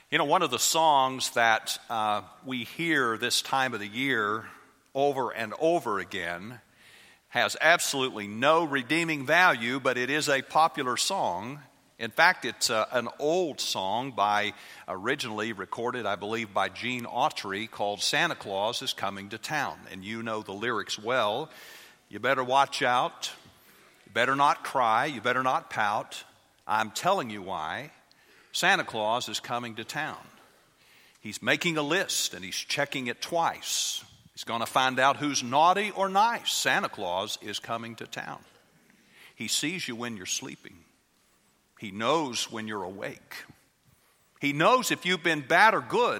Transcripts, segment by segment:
You know, one of the songs that we hear this time of the year over and over again has absolutely no redeeming value, but it is a popular song. In fact, it's an old song originally recorded, I believe, by Gene Autry called Santa Claus is Coming to Town. And you know the lyrics well. You better watch out. You better not cry. You better not pout. I'm telling you why. Santa Claus is coming to town. He's making a list and he's checking it twice. He's going to find out who's naughty or nice. Santa Claus is coming to town. He sees you when you're sleeping. He knows when you're awake. He knows if you've been bad or good.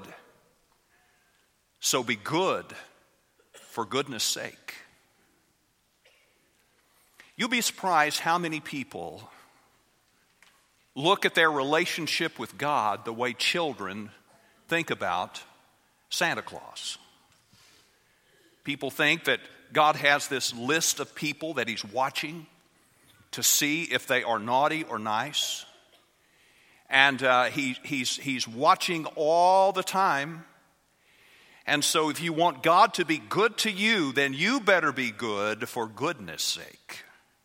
So be good for goodness sake. You'll be surprised how many people look at their relationship with God the way children think about Santa Claus. People think that God has this list of people that He's watching to see if they are naughty or nice. And He's watching all the time. And so if you want God to be good to you, then you better be good for goodness sake.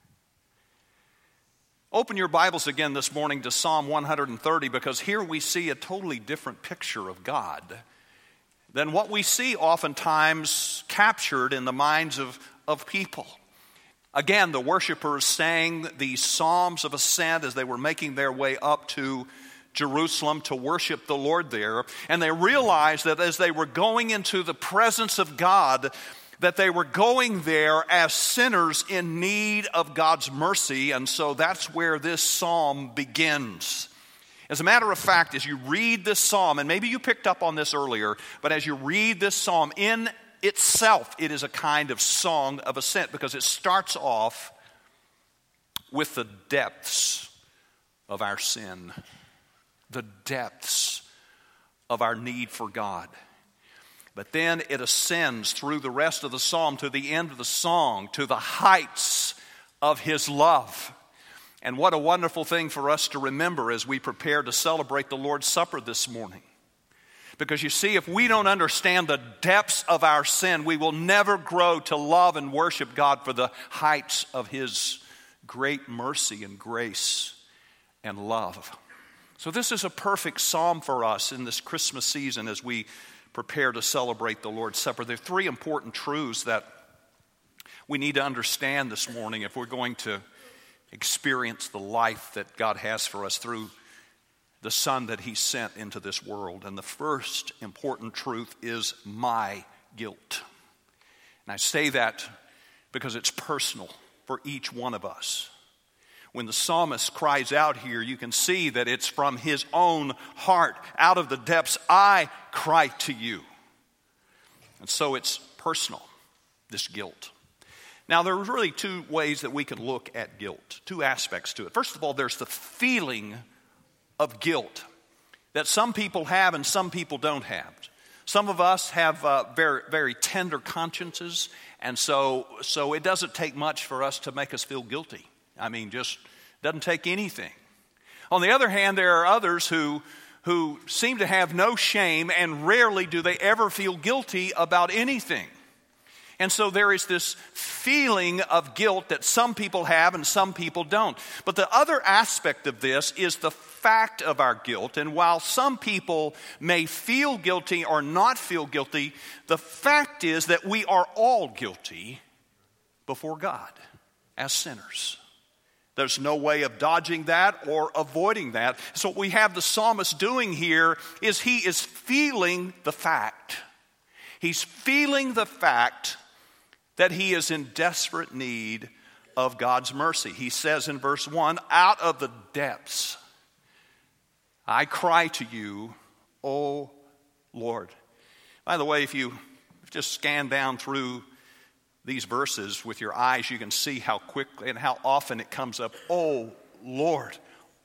Open your Bibles again this morning to Psalm 130, because here we see a totally different picture of God than what we see oftentimes captured in the minds of people. Again, the worshipers sang these psalms of ascent as they were making their way up to Jerusalem to worship the Lord there. And they realized that as they were going into the presence of God, that they were going there as sinners in need of God's mercy. And so that's where this psalm begins. As a matter of fact, as you read this psalm, and maybe you picked up on this earlier, but as you read this psalm in itself, it is a kind of song of ascent, because it starts off with the depths of our sin, the depths of our need for God. But then it ascends through the rest of the psalm to the end of the song, to the heights of His love. And what a wonderful thing for us to remember as we prepare to celebrate the Lord's Supper this morning. Because you see, if we don't understand the depths of our sin, we will never grow to love and worship God for the heights of His great mercy and grace and love. So this is a perfect psalm for us in this Christmas season as we prepare to celebrate the Lord's Supper. There are three important truths that we need to understand this morning if we're going to experience the life that God has for us through the Son that He sent into this world. And the first important truth is my guilt. And I say that because it's personal for each one of us. When the psalmist cries out here, you can see that it's from his own heart. Out of the depths, I cry to you. And so it's personal, this guilt. Now, there are really two ways that we can look at guilt, two aspects to it. First of all, there's the feeling of guilt that some people have and some people don't have. Some of us have very, very tender consciences, and so it doesn't take much for us to make us feel guilty. I mean, just doesn't take anything. On the other hand, there are others who seem to have no shame, and rarely do they ever feel guilty about anything. And so there is this feeling of guilt that some people have and some people don't. But the other aspect of this is the fact of our guilt. And while some people may feel guilty or not feel guilty, the fact is that we are all guilty before God as sinners. There's no way of dodging that or avoiding that. So what we have the psalmist doing here is he is feeling the fact. He's feeling the fact that he is in desperate need of God's mercy. He says in verse 1, out of the depths, I cry to you, O Lord. By the way, if you just scan down through these verses with your eyes, you can see how quickly and how often it comes up, oh Lord,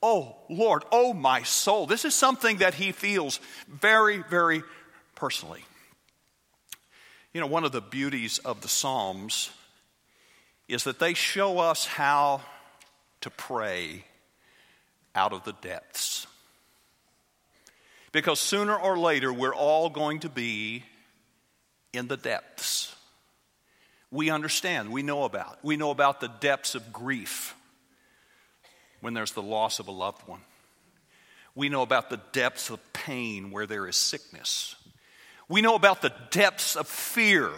oh my soul. This is something that he feels very, very personally. You know, one of the beauties of the Psalms is that they show us how to pray out of the depths. Because sooner or later, we're all going to be in the depths. We understand, we know about. We know about the depths of grief when there's the loss of a loved one. We know about the depths of pain where there is sickness. We know about the depths of fear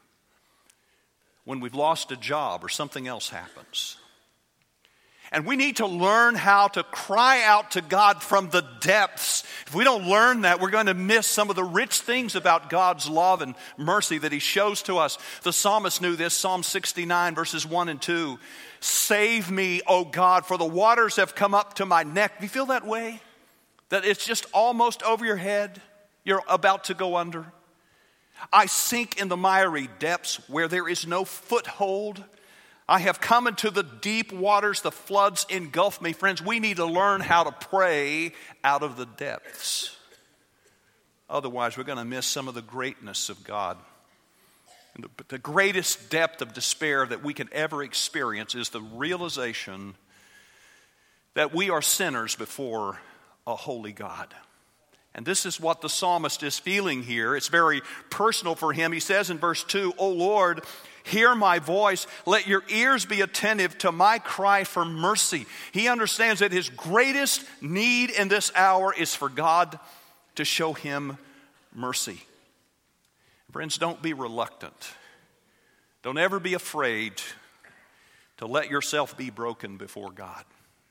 when we've lost a job or something else happens. And we need to learn how to cry out to God from the depths. If we don't learn that, we're going to miss some of the rich things about God's love and mercy that He shows to us. The psalmist knew this, Psalm 69, verses 1 and 2. Save me, O God, for the waters have come up to my neck. Do you feel that way? That it's just almost over your head? You're about to go under? I sink in the miry depths where there is no foothold. I have come into the deep waters, the floods engulf me. Friends, we need to learn how to pray out of the depths. Otherwise, we're going to miss some of the greatness of God. And the greatest depth of despair that we can ever experience is the realization that we are sinners before a holy God. And this is what the psalmist is feeling here. It's very personal for him. He says in verse 2, O Lord, hear my voice. Let your ears be attentive to my cry for mercy. He understands that his greatest need in this hour is for God to show him mercy. Friends, don't be reluctant. Don't ever be afraid to let yourself be broken before God.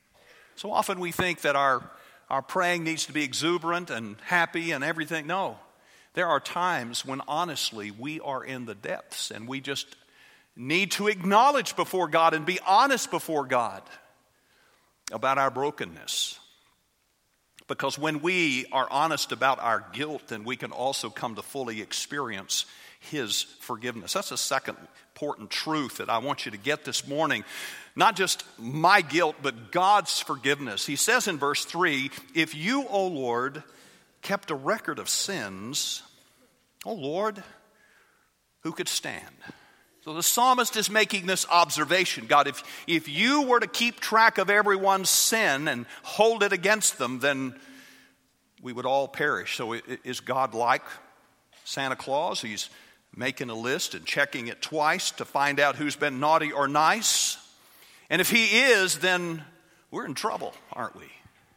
So often we think that our praying needs to be exuberant and happy and everything. No, there are times when honestly we are in the depths and we just need to acknowledge before God and be honest before God about our brokenness. Because when we are honest about our guilt, then we can also come to fully experience His forgiveness. That's a second important truth that I want you to get this morning. Not just my guilt, but God's forgiveness. He says in verse 3, if you, O Lord, kept a record of sins, O Lord, who could stand? So the psalmist is making this observation. God, if you were to keep track of everyone's sin and hold it against them, then we would all perish. So is God like Santa Claus? He's making a list and checking it twice to find out who's been naughty or nice. And if He is, then we're in trouble, aren't we?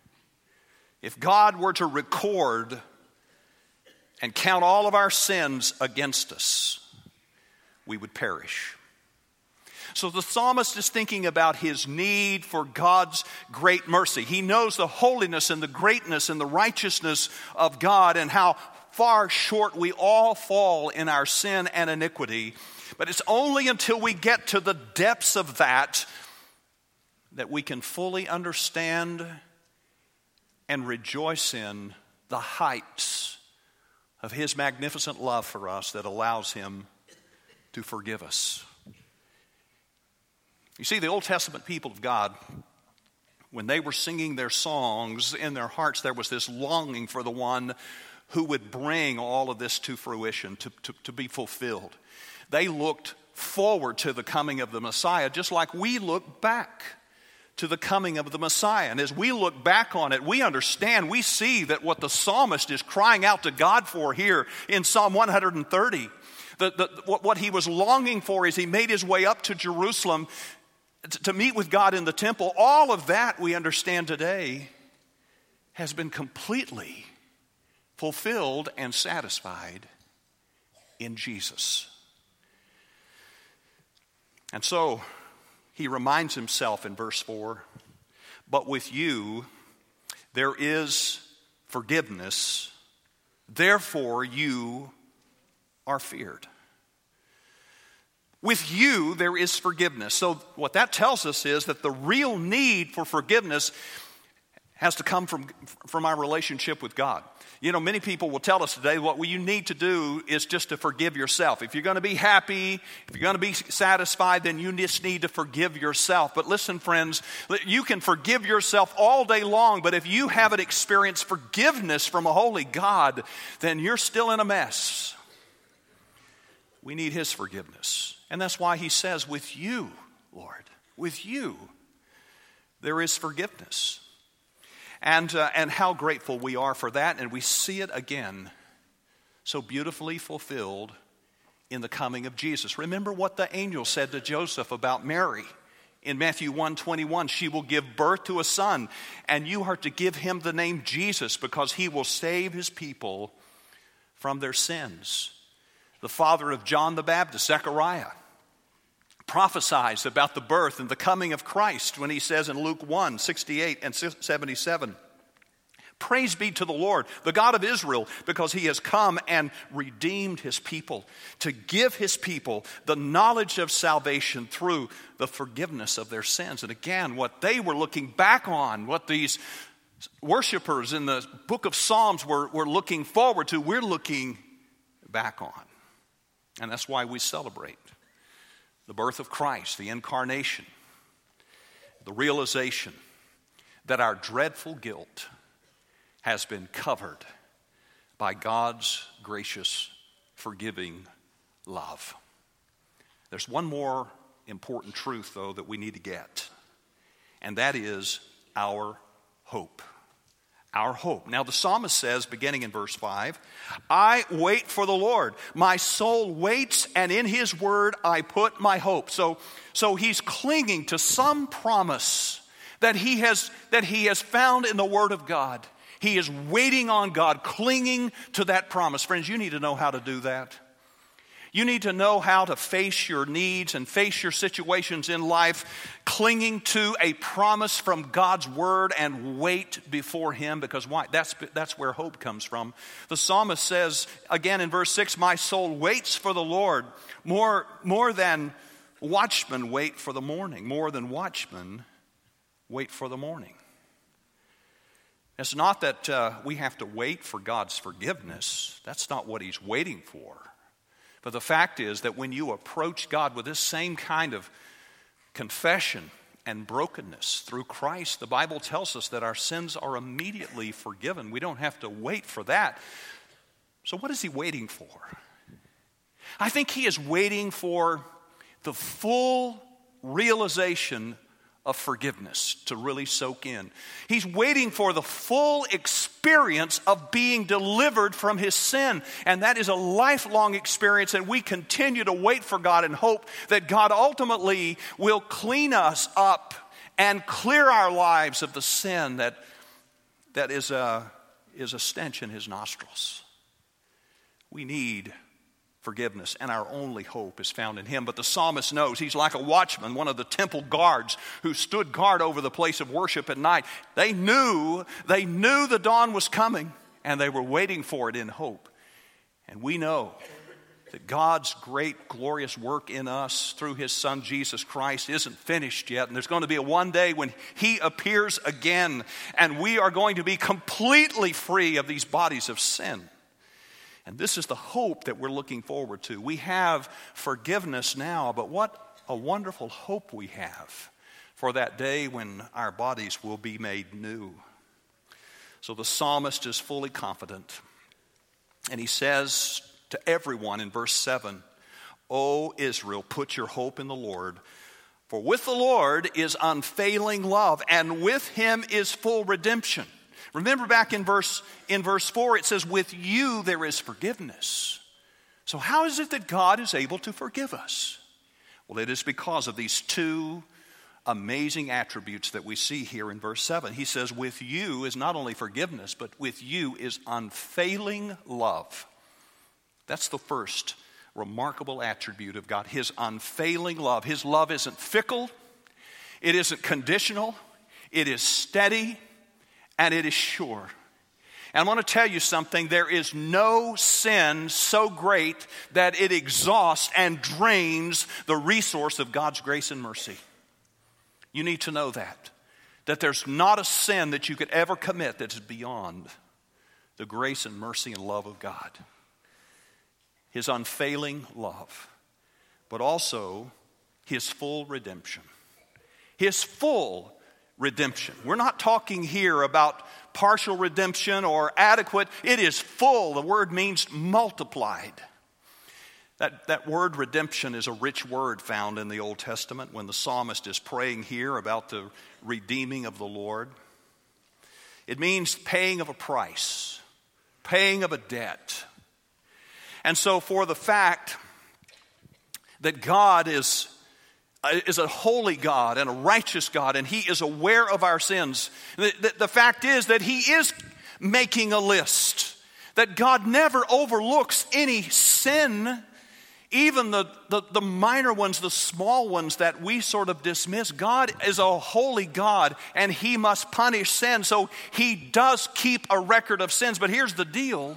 If God were to record and count all of our sins against us, we would perish. So the psalmist is thinking about his need for God's great mercy. He knows the holiness and the greatness and the righteousness of God and how far short we all fall in our sin and iniquity. But it's only until we get to the depths of that we can fully understand and rejoice in the heights of His magnificent love for us that allows Him to forgive us. You see, the Old Testament people of God, when they were singing their songs, in their hearts there was this longing for the one who would bring all of this to fruition, to be fulfilled. They looked forward to the coming of the Messiah, just like we look back to the coming of the Messiah. And as we look back on it, we understand, we see that what the psalmist is crying out to God for here in Psalm 130, what he was longing for as he made his way up to Jerusalem to meet with God in the temple, all of that we understand today has been completely fulfilled and satisfied in Jesus. And so he reminds himself in verse 4, but with you there is forgiveness, therefore you are feared. With you there is forgiveness. So what that tells us is that the real need for forgiveness has to come from our relationship with God. You know, many people will tell us today what you need to do is just to forgive yourself. If you're going to be happy, if you're going to be satisfied, then you just need to forgive yourself. But listen, friends, you can forgive yourself all day long, but if you haven't experienced forgiveness from a holy God, then you're still in a mess. We need His forgiveness. And that's why He says, with you, Lord, with you, there is forgiveness. And how grateful we are for that. And we see it again so beautifully fulfilled in the coming of Jesus. Remember what the angel said to Joseph about Mary in Matthew 1:21. She will give birth to a son, and you are to give him the name Jesus, because he will save his people from their sins. The father of John the Baptist, Zechariah, prophesies about the birth and the coming of Christ when he says in Luke 1:68 and 77, praise be to the Lord, the God of Israel, because he has come and redeemed his people, to give his people the knowledge of salvation through the forgiveness of their sins. And again, what they were looking back on, what these worshipers in the book of Psalms were looking forward to, we're looking back on. And that's why we celebrate the birth of Christ, the incarnation, the realization that our dreadful guilt has been covered by God's gracious, forgiving love. There's one more important truth, though, that we need to get, and that is our hope. Our hope. Now, the psalmist says, beginning in verse 5, I wait for the Lord. My soul waits, and in his word I put my hope. So he's clinging to some promise that he has found in the word of God. He is waiting on God, clinging to that promise. Friends, you need to know how to do that. You need to know how to face your needs and face your situations in life, clinging to a promise from God's word and wait before him, because why? That's where hope comes from. The psalmist says, again in verse 6, my soul waits for the Lord, more than watchmen wait for the morning. More than watchmen wait for the morning. It's not that we have to wait for God's forgiveness. That's not what he's waiting for. But the fact is that when you approach God with this same kind of confession and brokenness through Christ, the Bible tells us that our sins are immediately forgiven. We don't have to wait for that. So what is he waiting for? I think he is waiting for the full realization of forgiveness to really soak in. He's waiting for the full experience of being delivered from his sin. And that is a lifelong experience, and we continue to wait for God and hope that God ultimately will clean us up and clear our lives of the sin that is a stench in his nostrils. We need forgiveness, and our only hope is found in him. But the psalmist knows he's like a watchman, one of the temple guards who stood guard over the place of worship at night. They knew the dawn was coming, and they were waiting for it in hope. And we know that God's great, glorious work in us through his Son, Jesus Christ, isn't finished yet. And there's going to be one day when he appears again, and we are going to be completely free of these bodies of sin. And this is the hope that we're looking forward to. We have forgiveness now, but what a wonderful hope we have for that day when our bodies will be made new. So the psalmist is fully confident. And he says to everyone in verse 7, O Israel, put your hope in the Lord. For with the Lord is unfailing love, and with him is full redemption. Remember back in verse 4, it says, with you there is forgiveness. So how is it that God is able to forgive us? Well, it is because of these two amazing attributes that we see here in verse 7. He says, with you is not only forgiveness, but with you is unfailing love. That's the first remarkable attribute of God, his unfailing love. His love isn't fickle, it isn't conditional, it is steady, and it is sure. And I want to tell you something. There is no sin so great that it exhausts and drains the resource of God's grace and mercy. You need to know that there's not a sin that you could ever commit that is beyond the grace and mercy and love of God. His unfailing love, but also his full redemption. His full redemption. We're not talking here about partial redemption or adequate. It is full. The word means multiplied. That word redemption is a rich word found in the Old Testament when the psalmist is praying here about the redeeming of the Lord. It means paying of a price, paying of a debt. And so for the fact that God is a holy God and a righteous God, and He is aware of our sins, the fact is that He is making a list, that God never overlooks any sin, even the minor ones, the small ones that we sort of dismiss. God is a holy God, and He must punish sin, so He does keep a record of sins. But here's the deal.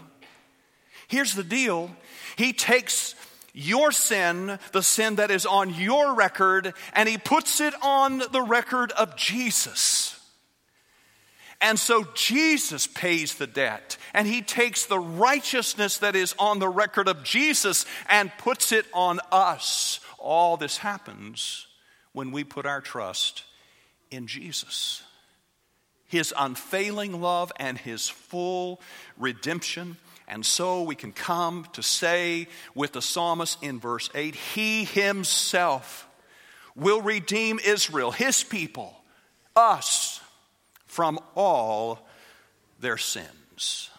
He takes your sin, the sin that is on your record, and He puts it on the record of Jesus. And so Jesus pays the debt, and He takes the righteousness that is on the record of Jesus and puts it on us. All this happens when we put our trust in Jesus. His unfailing love and His full redemption. And so we can come to say with the psalmist in verse 8, He Himself will redeem Israel, His people, us, from all their sins.